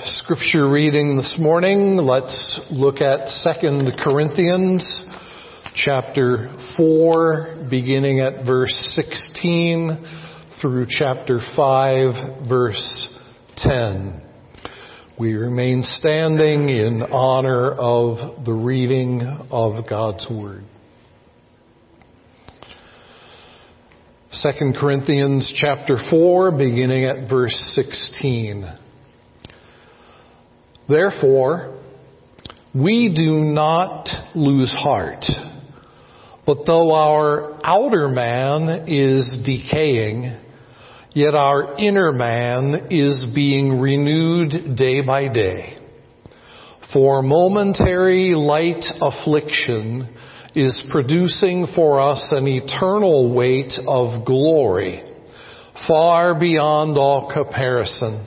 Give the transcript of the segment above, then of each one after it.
scripture reading this morning, let's look at 2 Corinthians chapter 4, beginning at verse 16 through chapter 5, verse 10. We remain standing in honor of the reading of God's Word. 2 Corinthians chapter 4, beginning at verse 16. Therefore, we do not lose heart, but though our outer man is decaying, yet our inner man is being renewed day by day. For momentary light affliction is producing for us an eternal weight of glory, far beyond all comparison.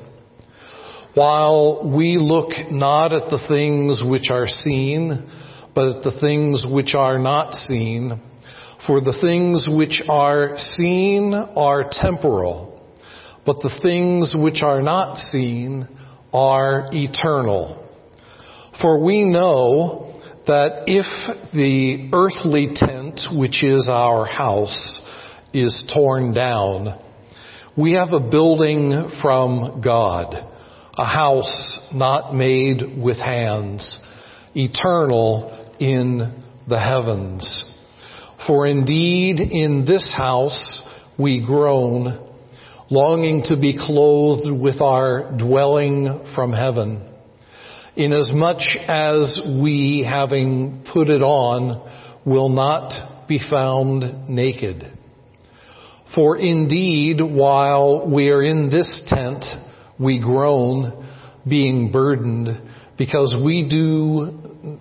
While we look not at the things which are seen, but at the things which are not seen. For the things which are seen are temporal, but the things which are not seen are eternal. For we know that if the earthly tent, which is our house, is torn down, we have a building from God, a house not made with hands, eternal in the heavens. For indeed in this house we groan, longing to be clothed with our dwelling from heaven, inasmuch as we, having put it on, will not be found naked. For indeed, while we are in this tent, we groan, being burdened, because we do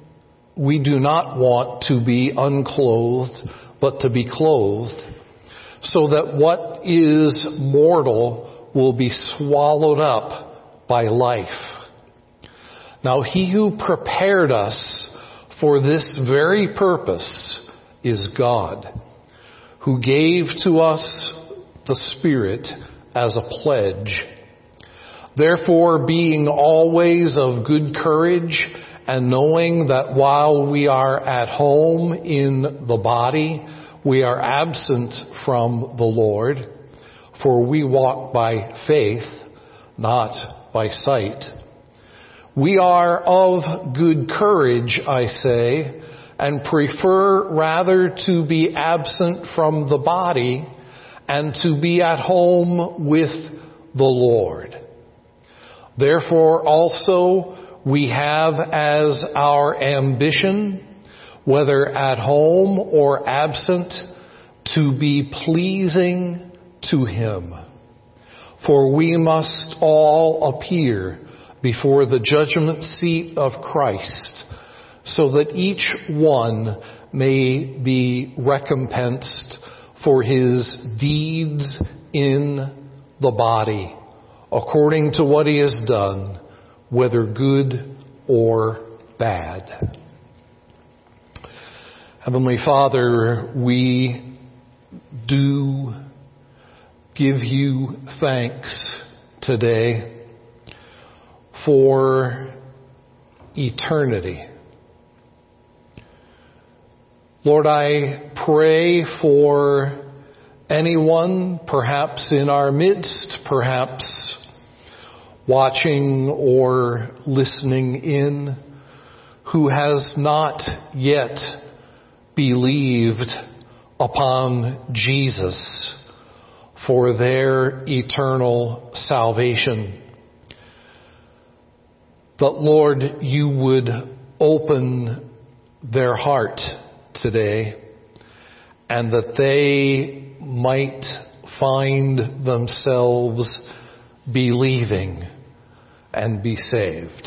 not want to be unclothed, but to be clothed, so that what is mortal will be swallowed up by life. Now he who prepared us for this very purpose is God, who gave to us the Spirit as a pledge. Therefore, being always of good courage, and knowing that while we are at home in the body, we are absent from the Lord, for we walk by faith, not by sight. We are of good courage, I say, and prefer rather to be absent from the body and to be at home with the Lord. Therefore also we have as our ambition, whether at home or absent, to be pleasing to Him. For we must all appear before the judgment seat of Christ, so that each one may be recompensed for his deeds in the body, according to what he has done, whether good or bad. Heavenly Father, we do give you thanks today for eternity. Lord, I pray for anyone, perhaps in our midst, perhaps watching or listening in, who has not yet believed upon Jesus for their eternal salvation. That, Lord, you would open their heart today, and that they might find themselves believing and be saved.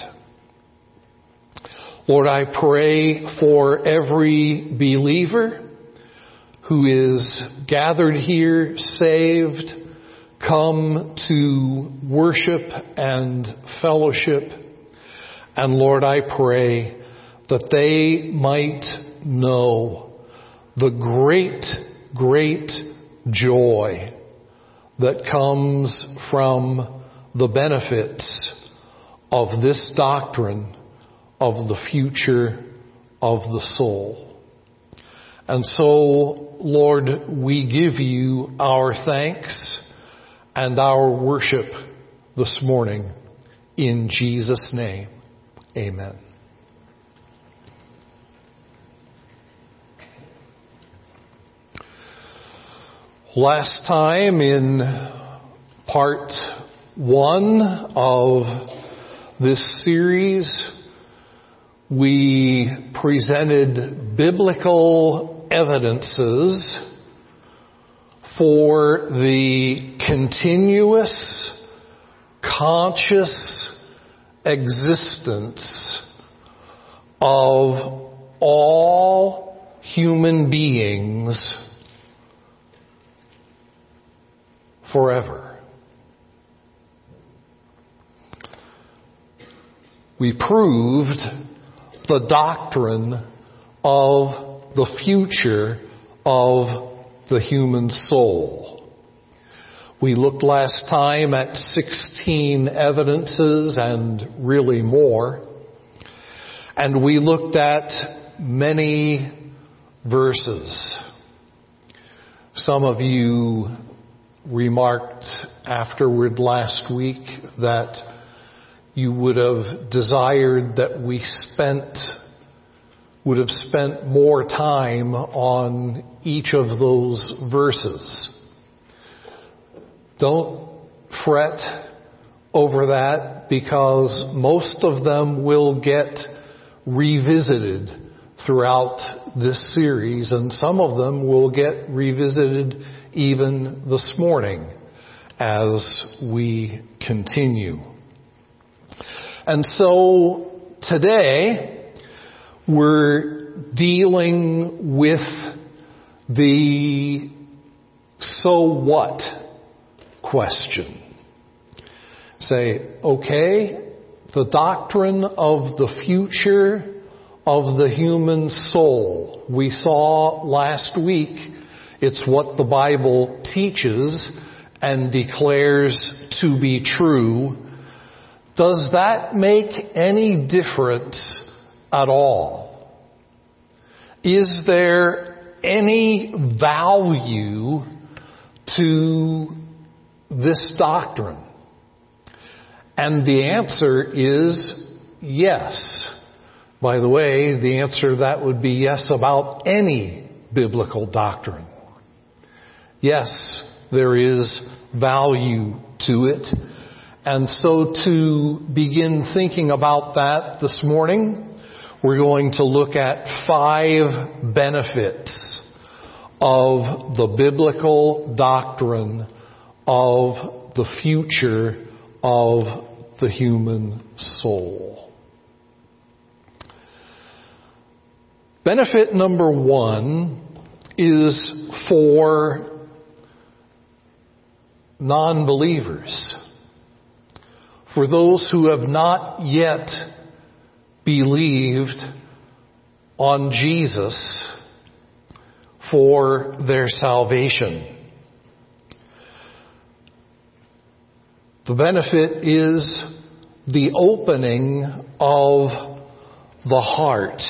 Lord, I pray for every believer who is gathered here, saved, come to worship and fellowship. And Lord, I pray that they might know the great, great joy that comes from the benefits of this doctrine of the future of the soul. And so, Lord, we give you our thanks and our worship this morning in Jesus' name. Amen. Last time in part 1 of this series, we presented biblical evidences for the continuous, conscious existence of all human beings forever. We proved the doctrine of the future of the human soul. We looked last time at 16 evidences and really more. And we looked at many verses. Some of you remarked afterward last week that you would have desired that we would have spent more time on each of those verses. Don't fret over that, because most of them will get revisited throughout this series, and some of them will get revisited even this morning as we continue. And so today we're dealing with the so what question. Say, okay, the doctrine of the future of the human soul. We saw last week it's what the Bible teaches and declares to be true. Does that make any difference at all? Is there any value to this doctrine? And the answer is yes. By the way, the answer to that would be yes about any biblical doctrine. Yes, there is value to it. And so to begin thinking about that this morning, we're going to look at 5 benefits of the biblical doctrine of the future of the human soul. Benefit number 1 is for non-believers, for those who have not yet believed on Jesus for their salvation. The benefit is the opening of the heart.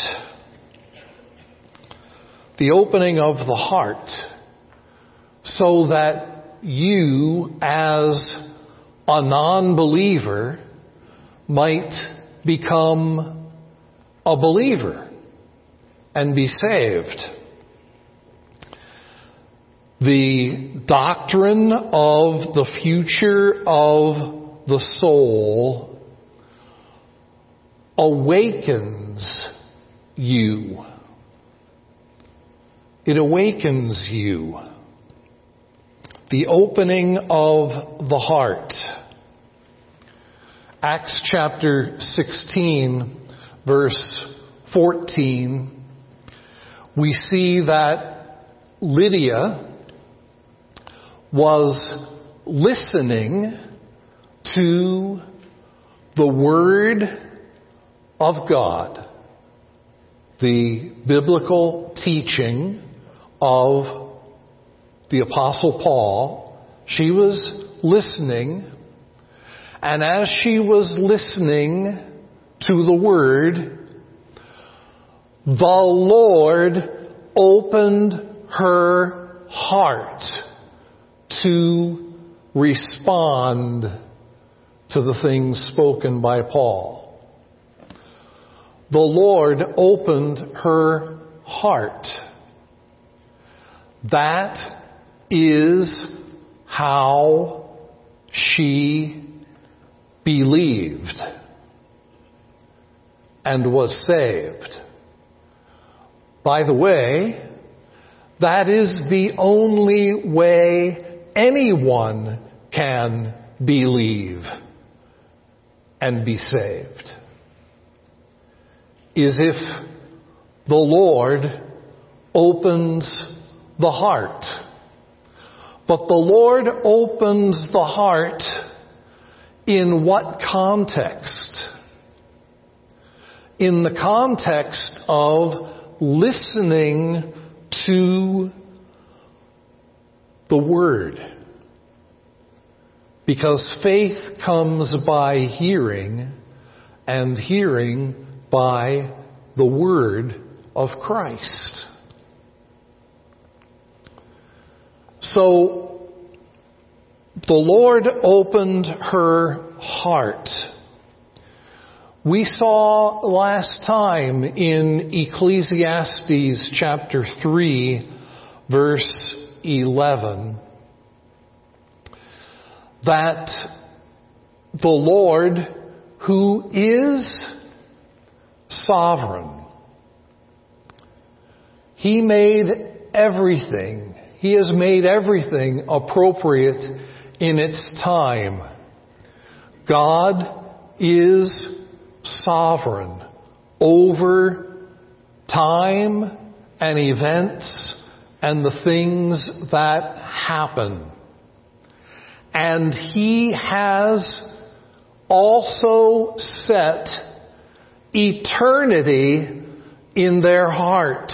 The opening of the heart, so that you, as a non-believer, might become a believer and be saved. The doctrine of the future of the soul awakens you. It awakens you. The opening of the heart. Acts chapter 16, verse 14, we see that Lydia was listening to the Word of God, the biblical teaching of the Apostle Paul. She was listening, And as she was listening to the Word, the Lord opened her heart to respond to the things spoken by Paul. The Lord opened her heart. That is how she believed and was saved. By the way, that is the only way anyone can believe and be saved, is if the Lord opens the heart. But the Lord opens the heart in what context? In the context of listening to the Word. Because faith comes by hearing, and hearing by the Word of Christ. So, the Lord opened her heart. We saw last time in Ecclesiastes chapter 3, verse 11, that the Lord, who is sovereign, He made everything. He has made everything appropriate in its time. God is sovereign over time and events and the things that happen. And He has also set eternity in their heart.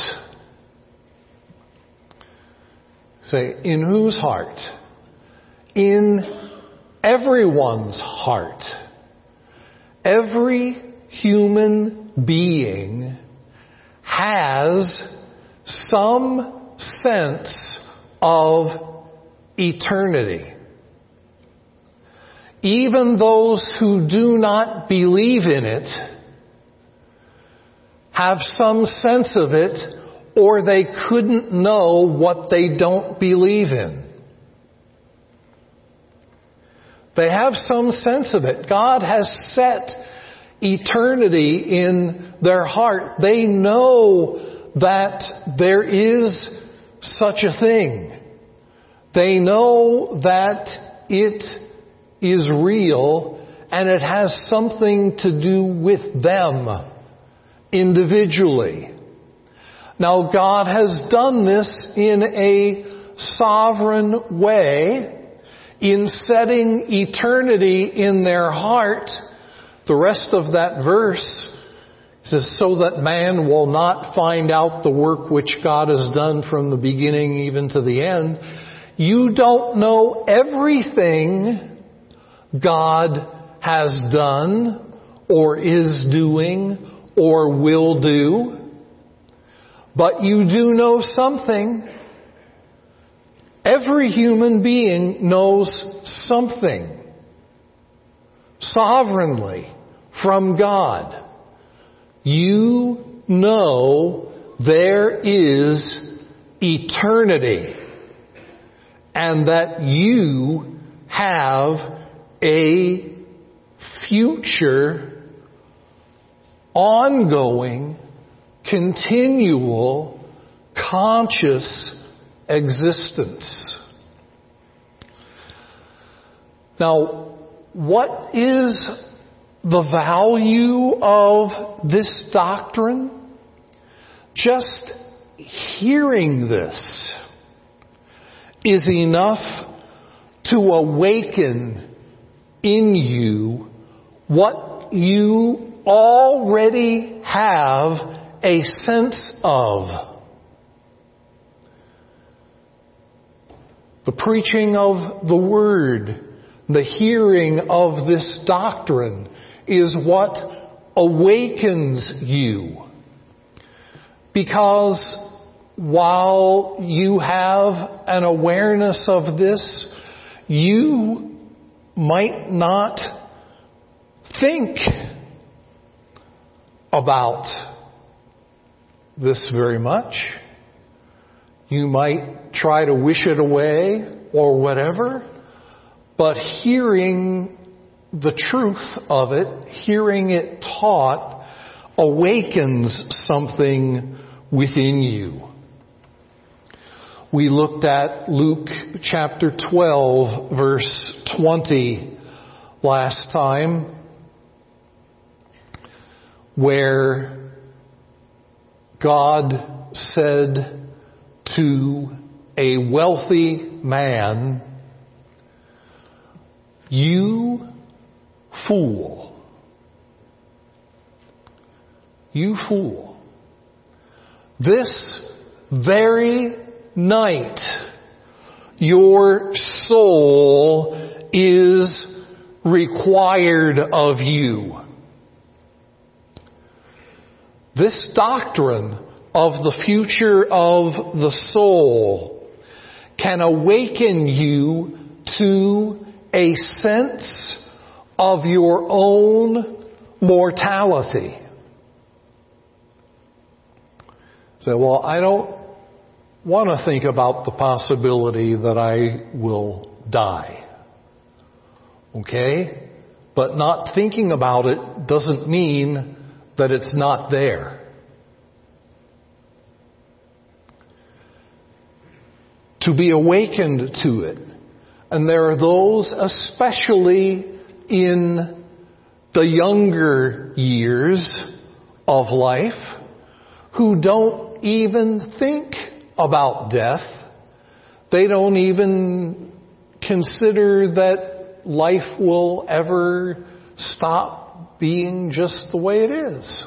Say, in whose heart? In everyone's heart. Every human being has some sense of eternity. Even those who do not believe in it have some sense of it, or they couldn't know what they don't believe in. They have some sense of it. God has set eternity in their heart. They know that there is such a thing. They know that it is real and it has something to do with them individually. Now, God has done this in a sovereign way in setting eternity in their heart. The rest of that verse says, so that man will not find out the work which God has done from the beginning even to the end. You don't know everything God has done or is doing or will do, but you do know something. Every human being knows something sovereignly from God. You know there is eternity and that you have a future, ongoing, continual, conscious existence. Now, what is the value of this doctrine? Just hearing this is enough to awaken in you what you already have a sense of. The preaching of the Word, the hearing of this doctrine is what awakens you. Because while you have an awareness of this, you might not think about this very much. You might try to wish it away or whatever, but hearing the truth of it, hearing it taught, awakens something within you. We looked at Luke chapter 12, verse 20 last time, where God said to a wealthy man, "You fool. You fool. This very night your soul is required of you." This doctrine of the future of the soul can awaken you to a sense of your own mortality. So, well, I don't want to think about the possibility that I will die. Okay? But not thinking about it doesn't mean that it's not there. To be awakened to it. And there are those, especially in the younger years of life, who don't even think about death. They don't even consider that life will ever stop being just the way it is.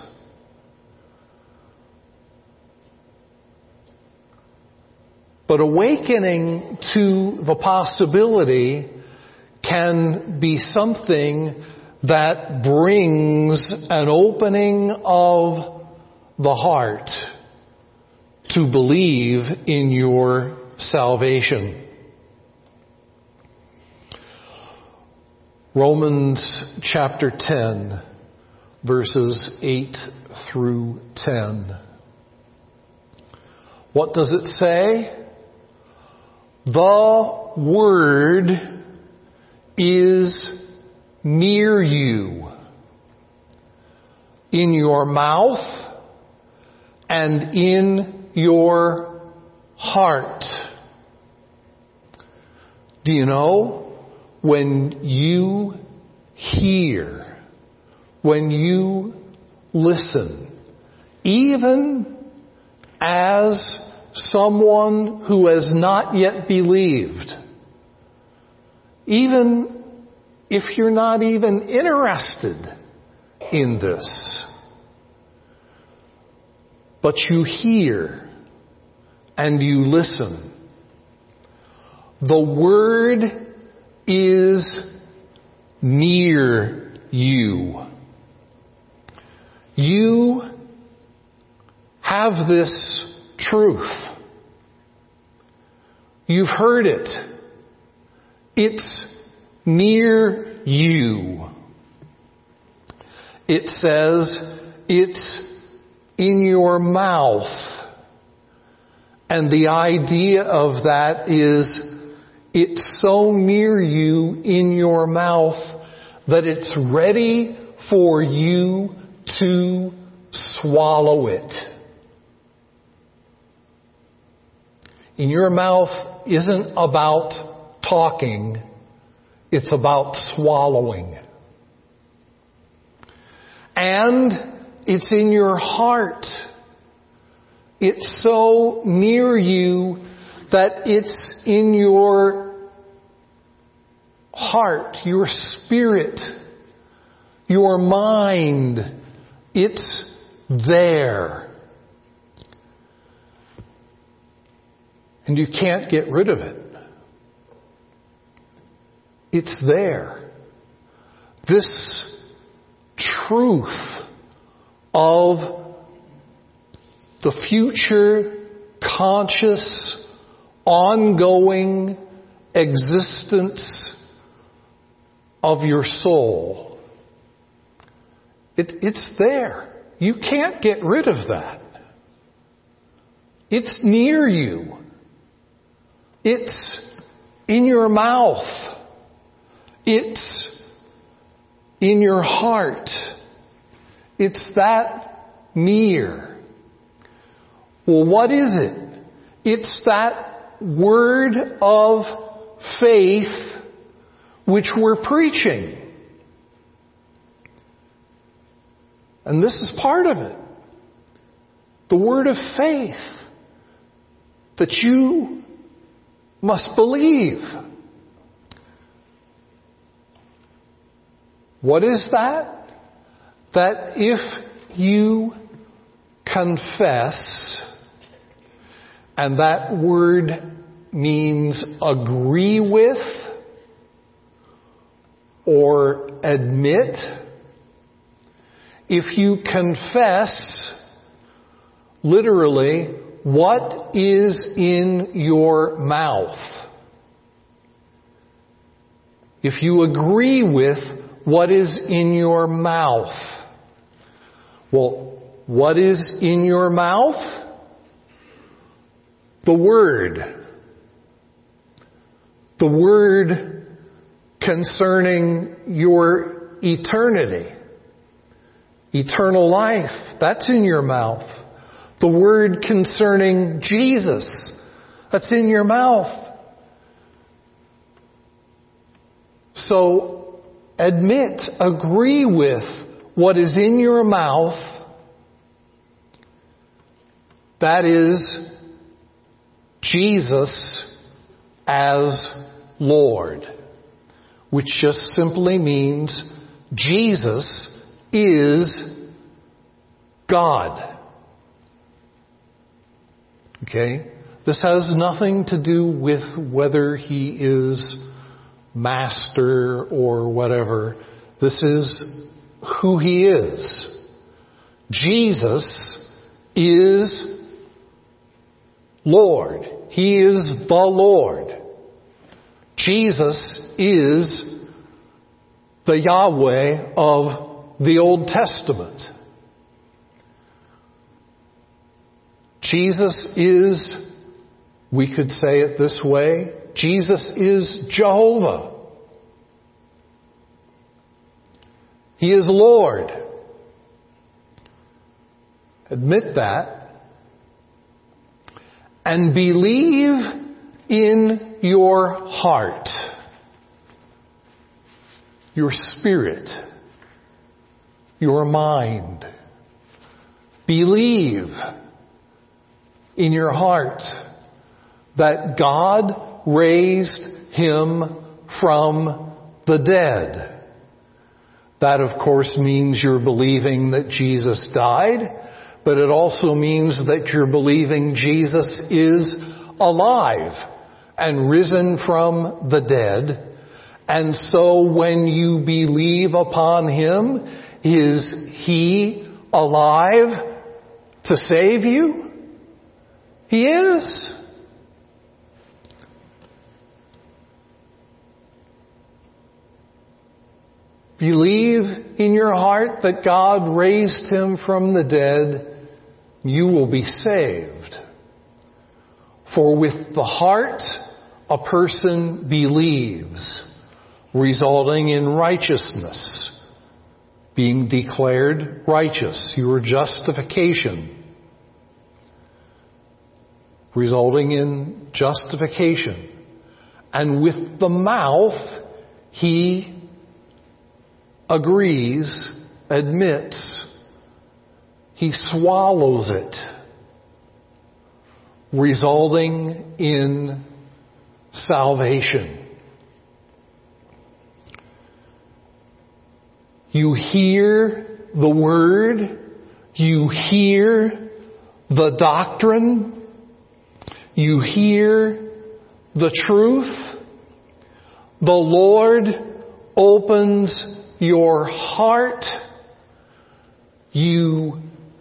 But awakening to the possibility can be something that brings an opening of the heart to believe in your salvation. Romans chapter 10, verses 8 through 10. What does it say? The Word is near you, in your mouth and in your heart. Do you know, when you hear, when you listen, even as someone who has not yet believed, even if you're not even interested in this, but you hear and you listen, the Word is near you. You have this truth. You've heard it. It's near you. It says it's in your mouth. And the idea of that is it's so near you in your mouth that it's ready for you to swallow it. In your mouth isn't about talking, it's about swallowing. And it's in your heart. It's so near you that it's in your heart, your spirit, your mind. It's there. And you can't get rid of it. It's there. This truth of the future, conscious, ongoing existence of your soul. It's there. You can't get rid of that. It's near you. It's in your mouth. It's in your heart. It's that near. Well, what is it? It's that word of faith which we're preaching. And this is part of it. The word of faith that you must believe. What is that? That if you confess, and that word means agree with or admit, if you confess, literally, what is in your mouth? If you agree with what is in your mouth. Well, what is in your mouth? The Word. The Word concerning your eternity. Eternal life. That's in your mouth. The word concerning Jesus. That's in your mouth. So, admit, agree with what is in your mouth. That is Jesus as Lord. Which just simply means Jesus is God. Okay? This has nothing to do with whether He is Master or whatever. This is who He is. Jesus is Lord. He is the Lord. Jesus is the Yahweh of the Old Testament. Jesus is, we could say it this way, Jesus is Jehovah. He is Lord. Admit that. And believe in your heart, your spirit, your mind. Believe in your heart that God raised Him from the dead. That, of course, means you're believing that Jesus died, but it also means that you're believing Jesus is alive and risen from the dead. And so when you believe upon Him, is He alive to save you? He is. Believe in your heart that God raised Him from the dead, you will be saved. For with the heart a person believes, resulting in righteousness, being declared righteous, your justification, resulting in justification. And with the mouth, he agrees, admits, he swallows it, resulting in salvation. You hear the word, you hear the doctrine, you hear the truth, the Lord opens your heart, you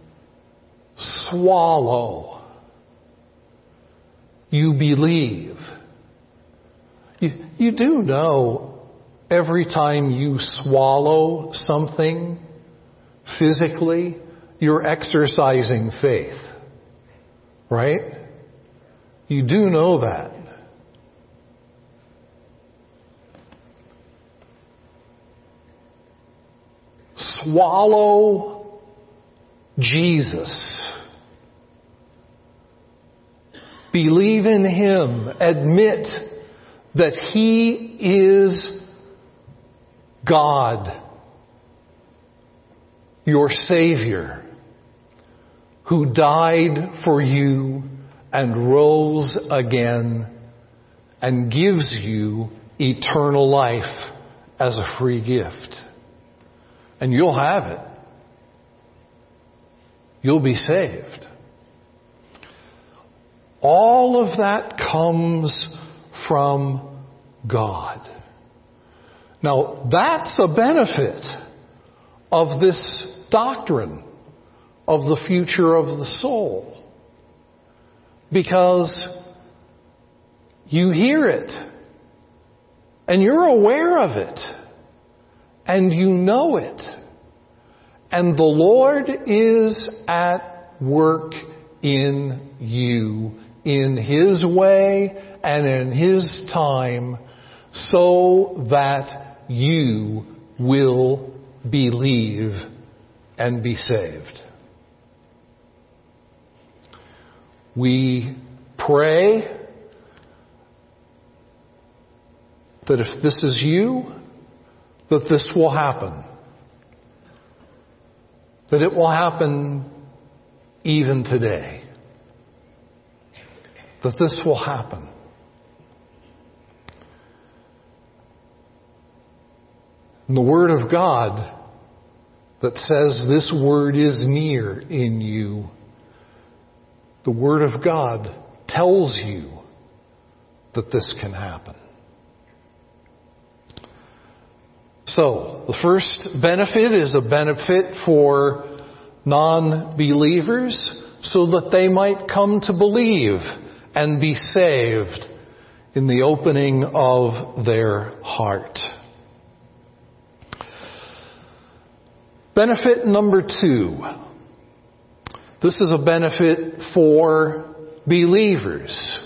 swallow. You believe. You do know every time you swallow something physically, you're exercising faith. Right? You do know that. Swallow Jesus. Believe in Him. Admit that He is God, your Savior, who died for you and rose again and gives you eternal life as a free gift. And you'll have it. You'll be saved. All of that comes from God. Now, that's a benefit of this doctrine of the future of the soul. Because you hear it, and you're aware of it, and you know it. And the Lord is at work in you, in His way and in His time, so that you will believe and be saved. We pray that if this is you, that this will happen. That it will happen even today. That this will happen. And the Word of God that says this Word is near in you, the Word of God tells you that this can happen. So, the first benefit is a benefit for non-believers so that they might come to believe and be saved in the opening of their heart. Benefit number 2. This is a benefit for believers.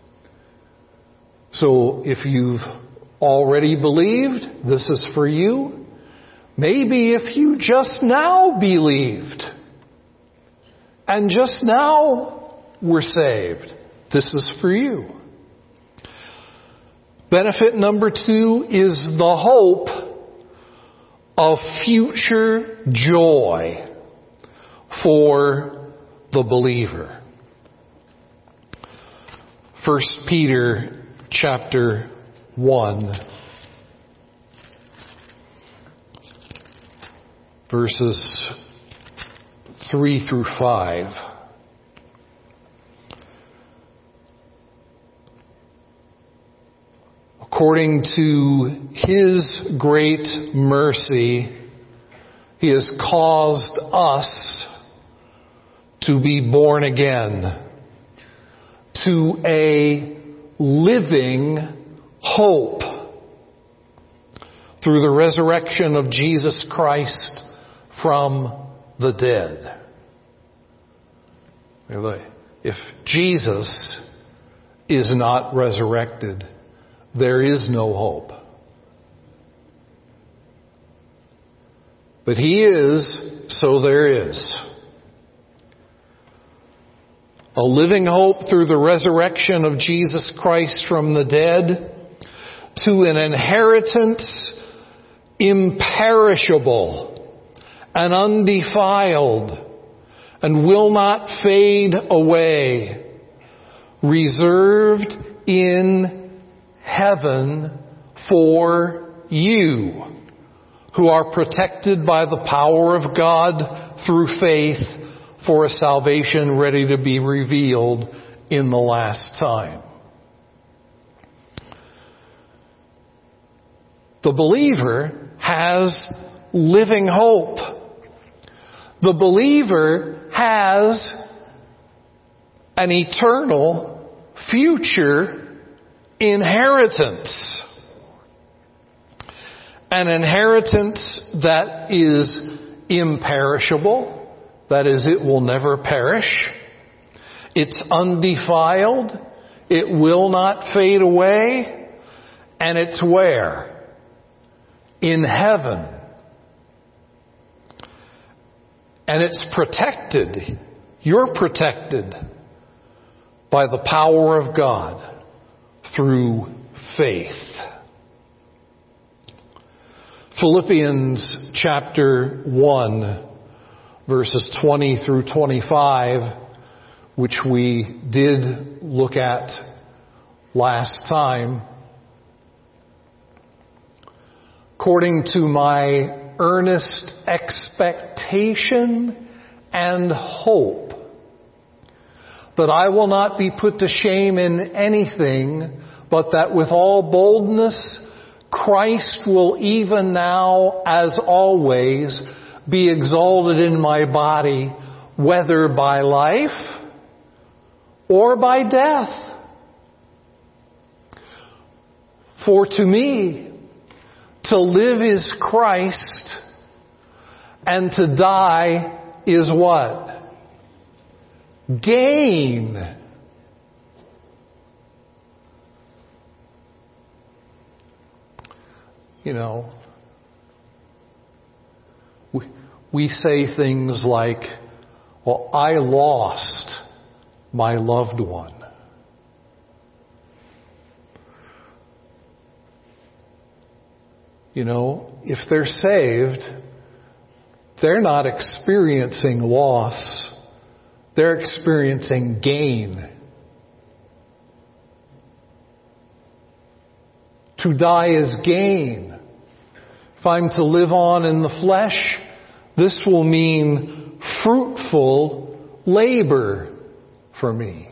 So if you've already believed, this is for you. Maybe if you just now believed and just now were saved, this is for you. Benefit number 2 is the hope of future joy for the believer. 1 Peter chapter 1, verses 3 through 5. According to His great mercy, He has caused us to be born again to a living hope through the resurrection of Jesus Christ from the dead. If Jesus is not resurrected, there is no hope. But He is, so there is. A living hope through the resurrection of Jesus Christ from the dead to an inheritance imperishable and undefiled and will not fade away, reserved in heaven for you, who are protected by the power of God through faith for a salvation ready to be revealed in the last time. The believer has living hope. The believer has an eternal future inheritance. An inheritance that is imperishable, that is, it will never perish. It's undefiled. It will not fade away. And it's where? In heaven. And it's protected. You're protected by the power of God through faith. Philippians chapter 1, verses 20 through 25, which we did look at last time. According to my earnest expectation and hope that I will not be put to shame in anything, but that with all boldness Christ will even now, as always, be exalted in my body, whether by life or by death. For to me, to live is Christ, and to die is what? Gain. You know, we say things like, well, I lost my loved one. You know, if they're saved, they're not experiencing loss. They're experiencing gain. To die is gain. If I'm to live on in the flesh, this will mean fruitful labor for me.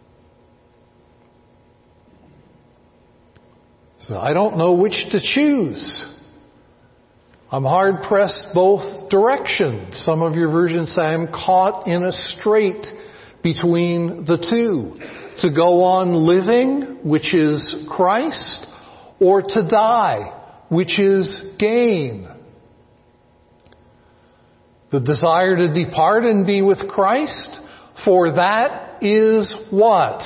So I don't know which to choose. I'm hard pressed both directions. Some of your versions say I'm caught in a strait between the two. To go on living, which is Christ, or to die, which is gain. The desire to depart and be with Christ, for that is what?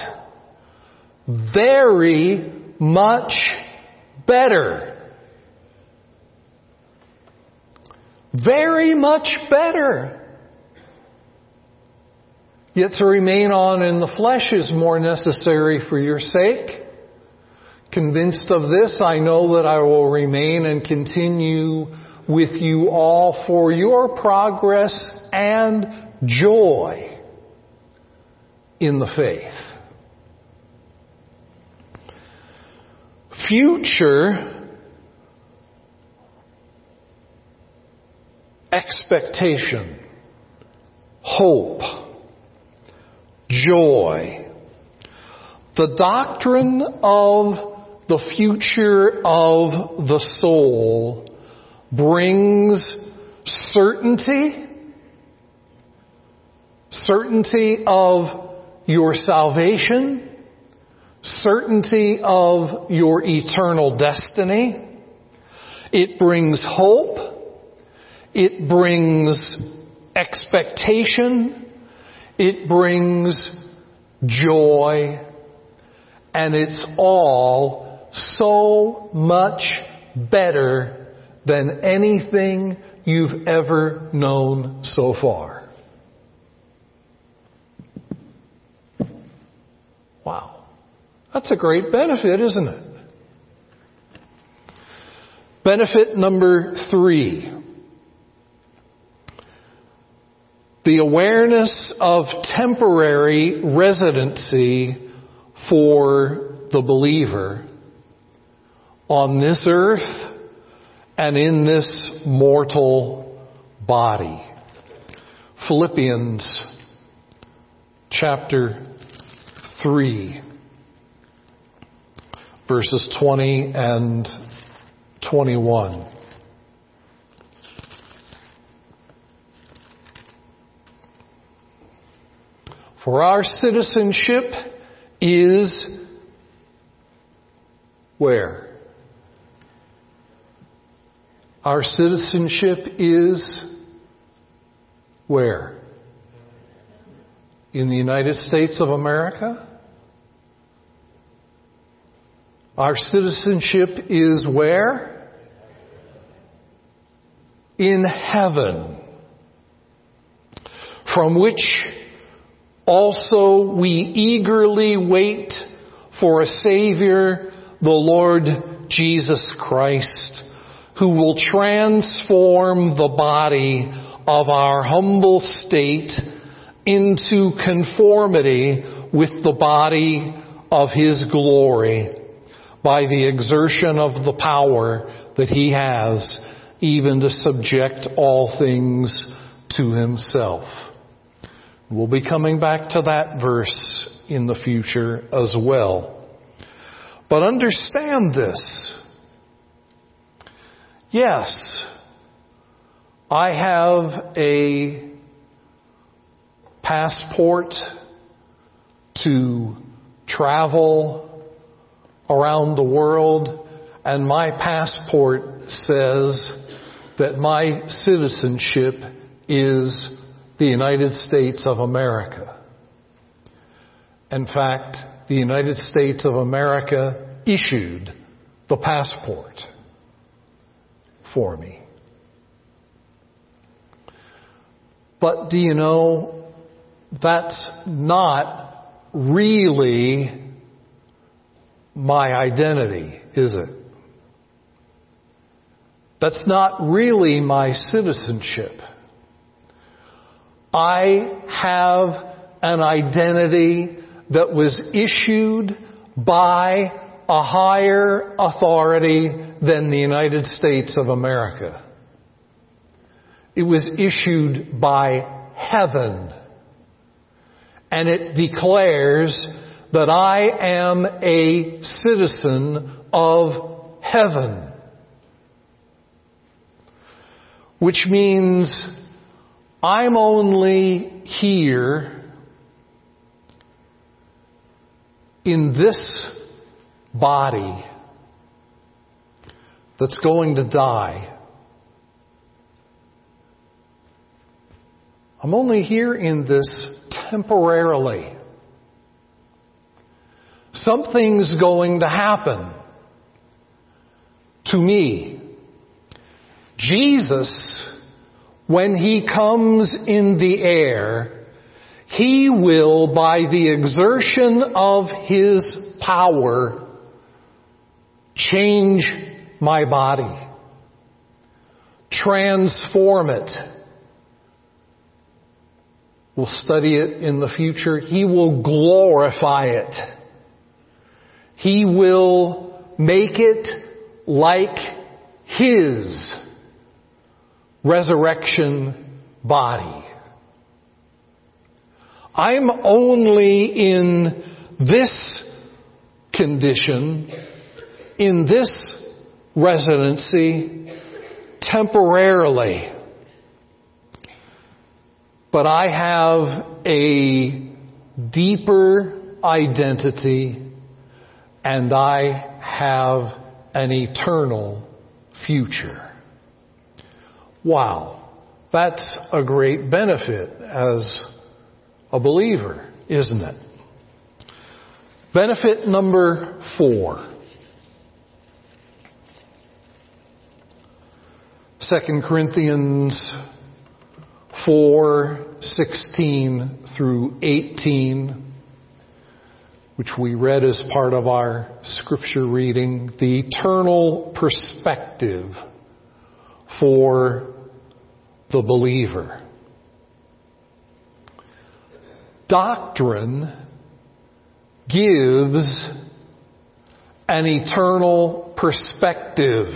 Very much better. Very much better. Yet to remain on in the flesh is more necessary for your sake. Convinced of this, I know that I will remain and continue with you all for your progress and joy in the faith. Future expectation, hope, joy. The doctrine of the future of the soul brings certainty of your salvation, certainty of your eternal destiny. It brings hope. It brings expectation. It brings joy. And it's all so much better than anything you've ever known so far. Wow. That's a great benefit, isn't it? Benefit number 3. The awareness of temporary residency for the believer on this earth and in this mortal body. Philippians chapter 3, verses 20 and 21. For our citizenship is where? Our citizenship is where? In the United States of America? Our citizenship is where? In heaven, from which also we eagerly wait for a Savior, the Lord Jesus Christ, who will transform the body of our humble state into conformity with the body of His glory by the exertion of the power that He has even to subject all things to Himself. We'll be coming back to that verse in the future as well. But understand this. Yes, I have a passport to travel around the world, and my passport says that my citizenship is the United States of America. In fact, the United States of America issued the passport for me. But do you know, that's not really my identity, is it? That's not really my citizenship. I have an identity that was issued by a higher authority than the United States of America. It was issued by heaven. And it declares that I am a citizen of heaven. Which means I'm only here in this body that's going to die. I'm only here in this temporarily. Something's going to happen to me. Jesus, when He comes in the air, He will, by the exertion of His power, change my body, transform it. We'll study it in the future. He will glorify it. He will make it like His resurrection body. I'm only in this condition, in this residency, temporarily. But I have a deeper identity, and I have an eternal future. Wow, that's a great benefit as a believer, isn't it? Benefit number 4. 2 Corinthians 4:16 through 18, which we read as part of our scripture reading, the eternal perspective for the believer. Doctrine gives an eternal perspective.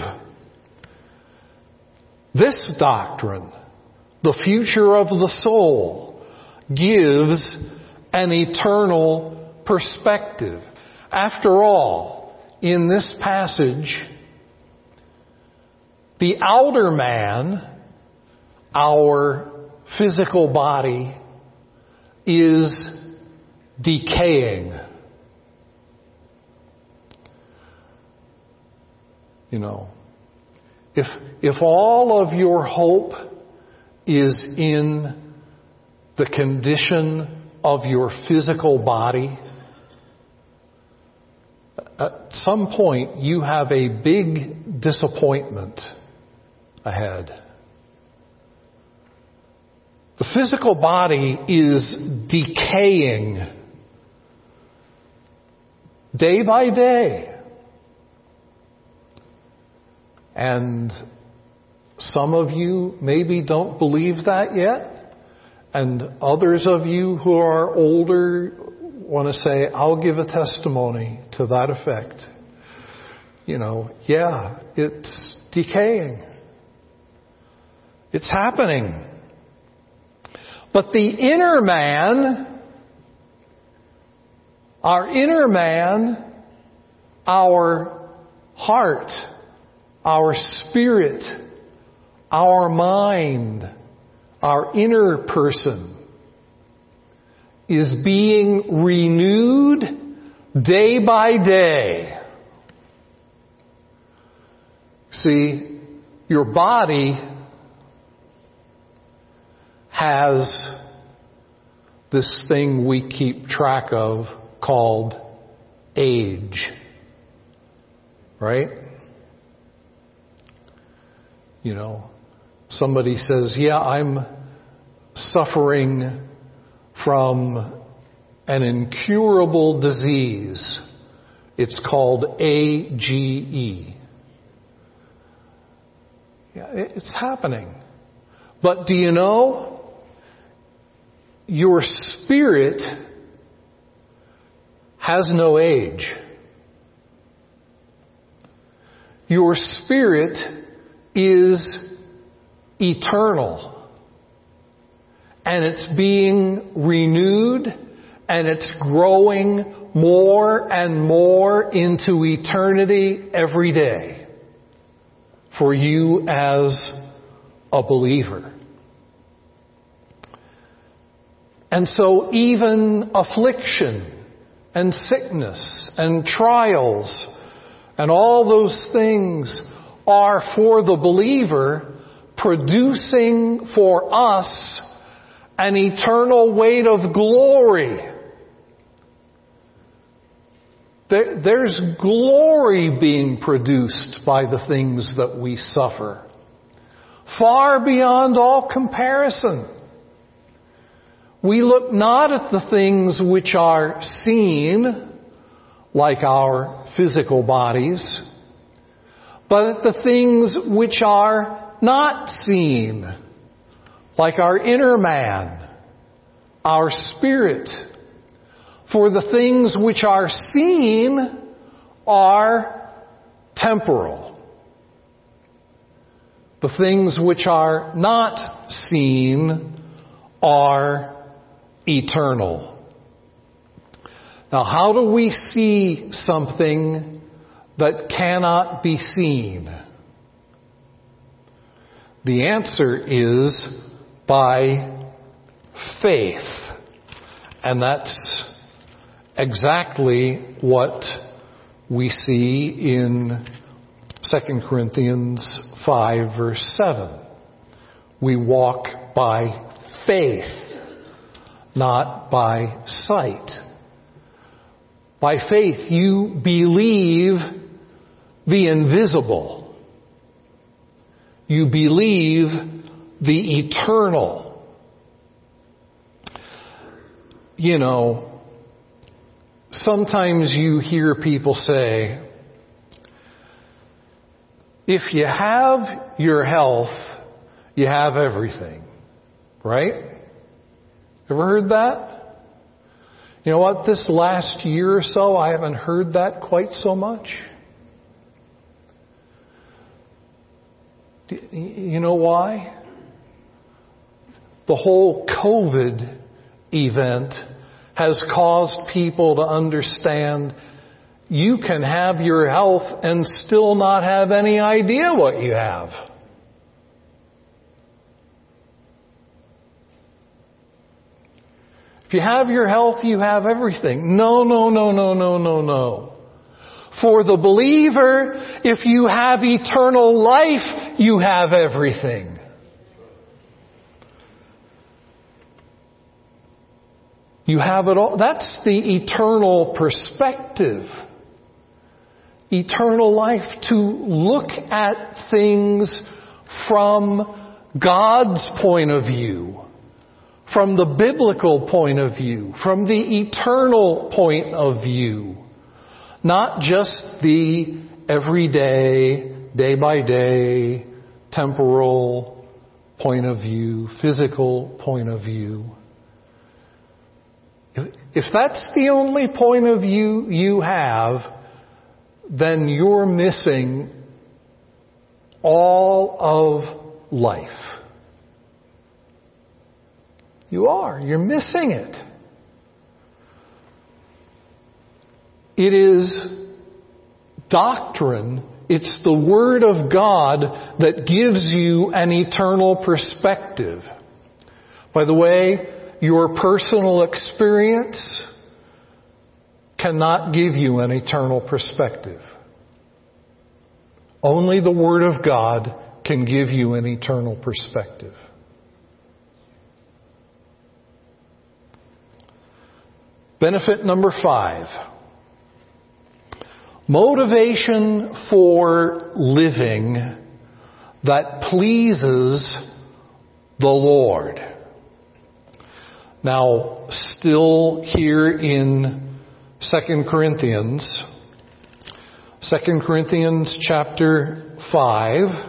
This doctrine, the future of the soul, gives an eternal perspective. After all, in this passage, The outer man, our physical body, is decaying. You know, if all of your hope is in the condition of your physical body, at some point you have a big disappointment ahead. The physical body is decaying day by day. And some of you maybe don't believe that yet. And others of you who are older want to say, I'll give a testimony to that effect. You know, yeah, it's decaying. It's happening. But the inner man, our inner man, our heart, our spirit, our mind, our inner person is being renewed day by day. See, your body has this thing we keep track of called age. Right? You know, somebody says, yeah, I'm suffering from an incurable disease. It's called AGE. Yeah, it's happening. But do you know, your spirit has no age. Your spirit is eternal. And it's being renewed, and it's growing more and more into eternity every day for you as a believer. And so even affliction and sickness and trials and all those things are for the believer, producing for us an eternal weight of glory. There's glory being produced by the things that we suffer, far beyond all comparison. We look not at the things which are seen, like our physical bodies, but at the things which are not seen, like our inner man, our spirit. For the things which are seen are temporal. The things which are not seen are eternal. Now, how do we see something that cannot be seen? The answer is by faith. And that's exactly what we see in 2 Corinthians 5 verse 7. We walk by faith, not by sight. By faith you believe the invisible. You believe the eternal. You know, sometimes you hear people say, if you have your health, you have everything. Right? Ever heard that? You know what? This last year or so, I haven't heard that quite so much. You know why? The whole COVID event has caused people to understand you can have your health and still not have any idea what you have. If you have your health, you have everything. No. For the believer, if you have eternal life, you have everything. You have it all. That's the eternal perspective. Eternal life, to look at things from God's point of view, from the biblical point of view, from the eternal point of view, not just the everyday, day by day, temporal point of view, physical point of view. If that's the only point of view you have, then you're missing all of life. You are. You're missing it. It is doctrine. It's the Word of God that gives you an eternal perspective. By the way, your personal experience cannot give you an eternal perspective. Only the Word of God can give you an eternal perspective. Benefit number 5. Motivation for living that pleases the Lord. Now, still here in 2 Corinthians chapter 5,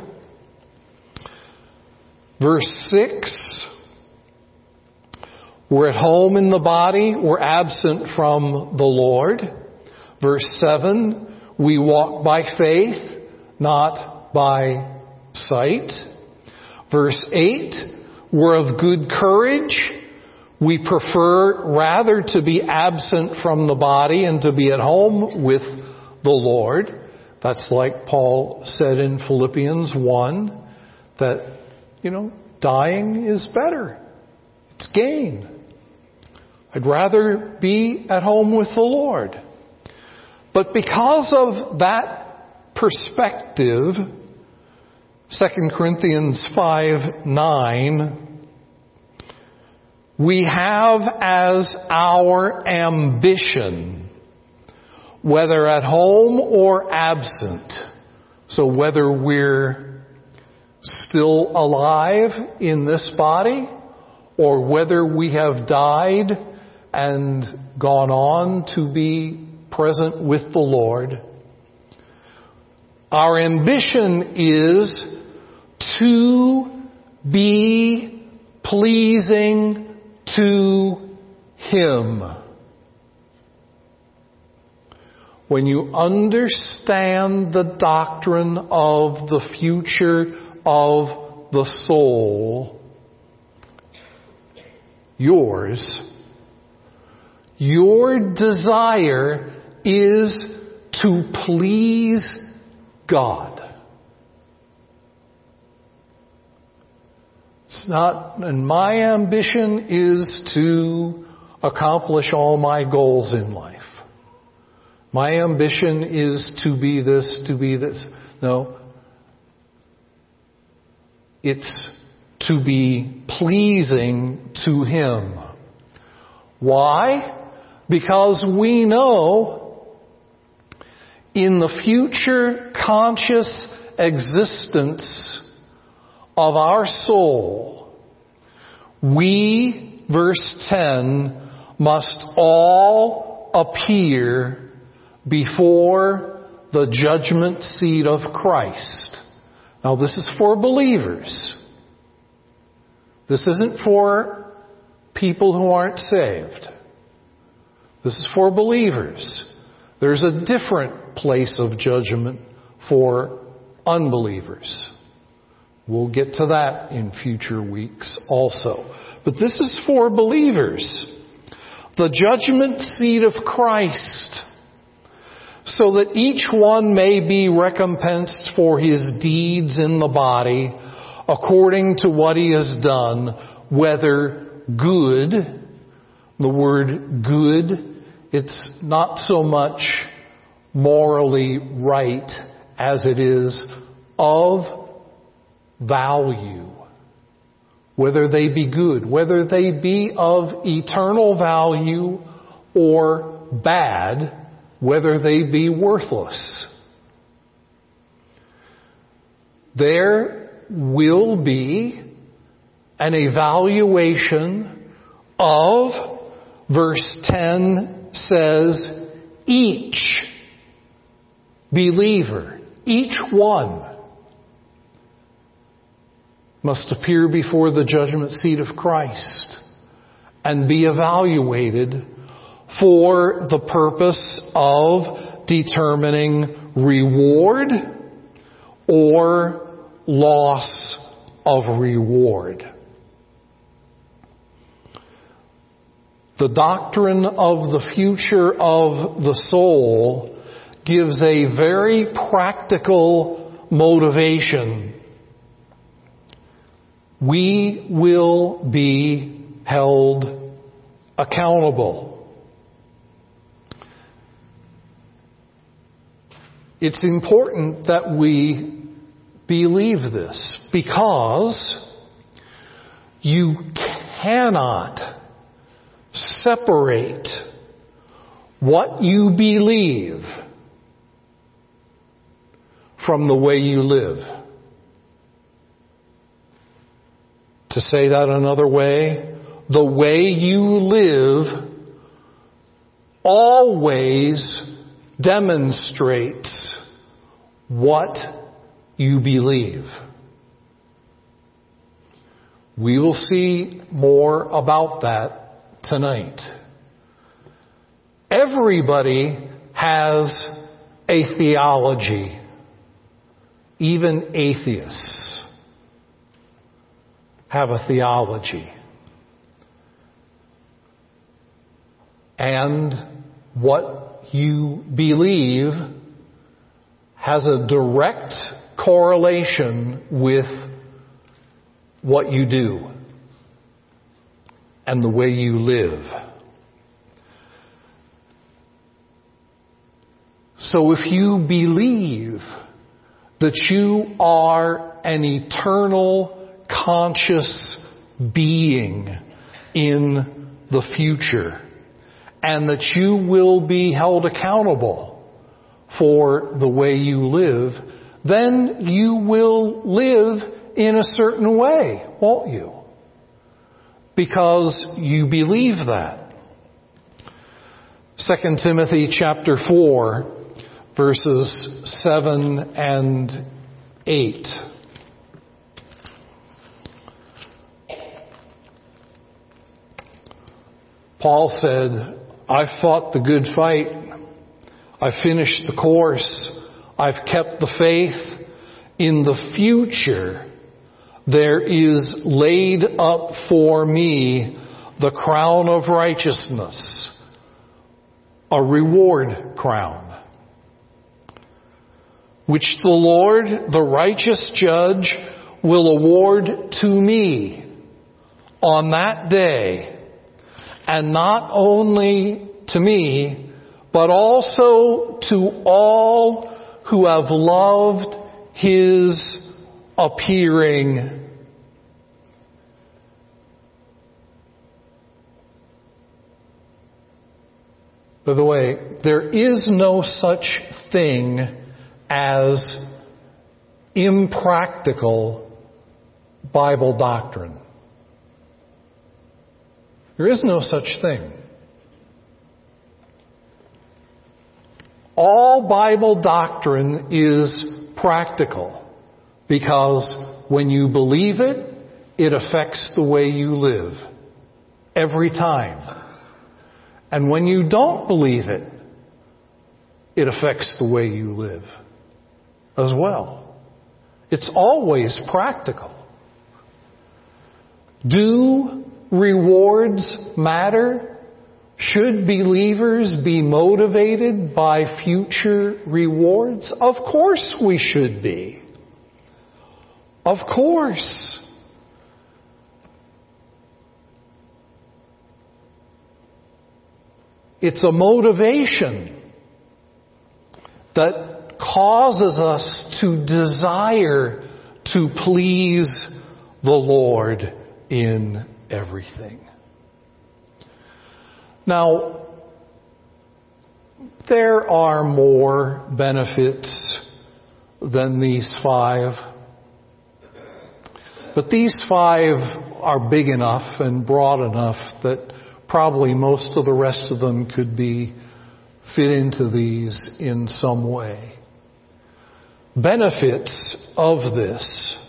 verse 6, we're at home in the body, we're absent from the Lord. Verse 7, we walk by faith, not by sight. Verse 8, we're of good courage. We prefer rather to be absent from the body and to be at home with the Lord. That's like Paul said in Philippians 1, that, dying is better. It's gain. I'd rather be at home with the Lord. But because of that perspective, 2 Corinthians 5:9, we have as our ambition, whether at home or absent, so whether we're still alive in this body or whether we have died and gone on to be present with the Lord, our ambition is to be pleasing to Him. When you understand the doctrine of the future of the soul, your desire is to please God. It's not, and my ambition is to accomplish all my goals in life. My ambition is to be this, to be this. No. It's to be pleasing to Him. Why? Because we know in the future conscious existence of our soul, we, verse 10, must all appear before the judgment seat of Christ. Now this is for believers. This isn't for people who aren't saved. This is for believers. There's a different place of judgment for unbelievers. We'll get to that in future weeks also. But this is for believers. The judgment seat of Christ. so that each one may be recompensed for his deeds in the body, according to what he has done, whether good. The word good, it's not so much morally right as it is of value. Whether they be good, whether they be of eternal value or bad, whether they be worthless. There will be an evaluation of, verse 10 says, each believer, each one must appear before the judgment seat of Christ and be evaluated for the purpose of determining reward or loss of reward. The doctrine of the future of the soul gives a very practical motivation. We will be held accountable. It's important that we believe this because you cannot separate what you believe from the way you live. To say that another way, the way you live always demonstrates what you believe. We will see more about that tonight. Everybody has a theology, even atheists have a theology. And what you believe has a direct correlation with what you do and the way you live. So if you believe that you are an eternal conscious being in the future, and that you will be held accountable for the way you live, then you will live in a certain way, won't you? Because you believe that. 2 Timothy chapter 4, verses 7 and 8. Paul said, I fought the good fight. I finished the course. I've kept the faith. In the future, there is laid up for me the crown of righteousness, a reward crown, which the Lord, the righteous judge, will award to me on that day. And not only to me, but also to all who have loved His appearing. By the way, there is no such thing as impractical Bible doctrine. There is no such thing. All Bible doctrine is practical because when you believe it, it affects the way you live every time. And when you don't believe it, it affects the way you live as well. It's always practical. Do rewards matter? Should believers be motivated by future rewards? Of course we should be. Of course. It's a motivation that causes us to desire to please the Lord in everything. Now, there are more benefits than these 5. But these 5 are big enough and broad enough that probably most of the rest of them could be fit into these in some way. Benefits of this.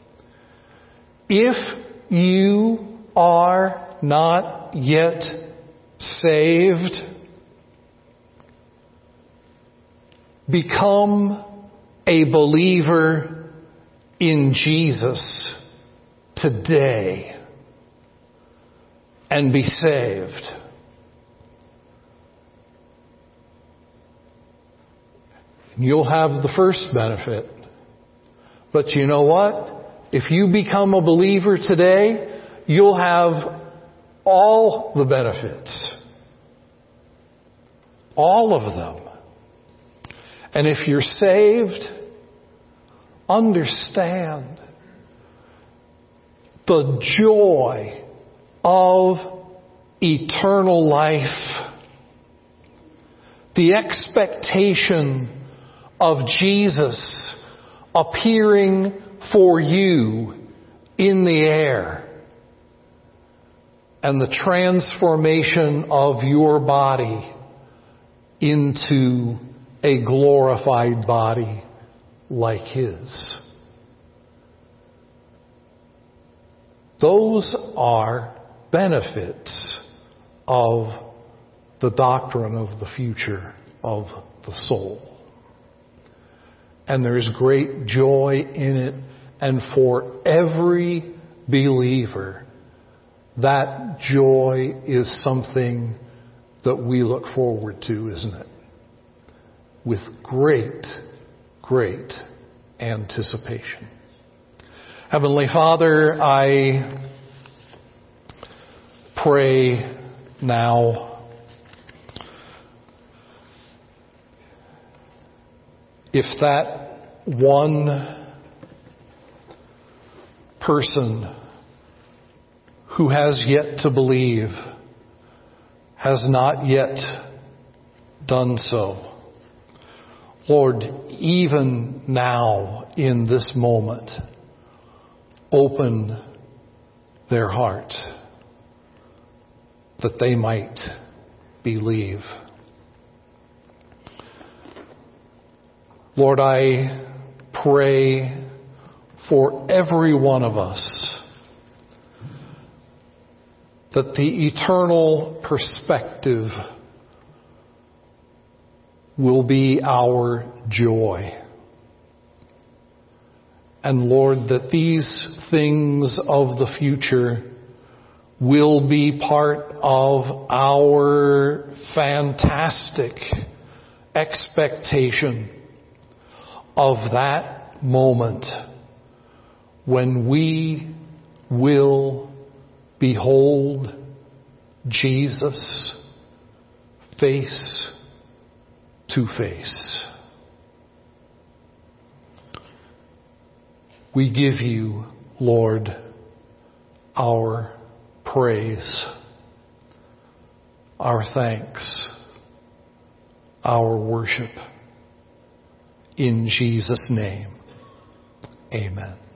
If you are not yet saved, become a believer in Jesus today and be saved. And you'll have the first benefit. But you know what? If you become a believer today, you'll have all the benefits. All of them. And if you're saved, understand the joy of eternal life. The expectation of Jesus appearing for you in the air. And the transformation of your body into a glorified body like His. Those are benefits of the doctrine of the future of the soul. And there's great joy in it. And for every believer, that joy is something that we look forward to, isn't it? With great, great anticipation. Heavenly Father, I pray now, if that one person who has yet to believe has not yet done so, Lord, even now in this moment, open their heart that they might believe. Lord, I pray for every one of us that the eternal perspective will be our joy. And Lord, that these things of the future will be part of our fantastic expectation of that moment when we will behold Jesus face to face. We give you, Lord, our praise, our thanks, our worship. In Jesus' name, amen.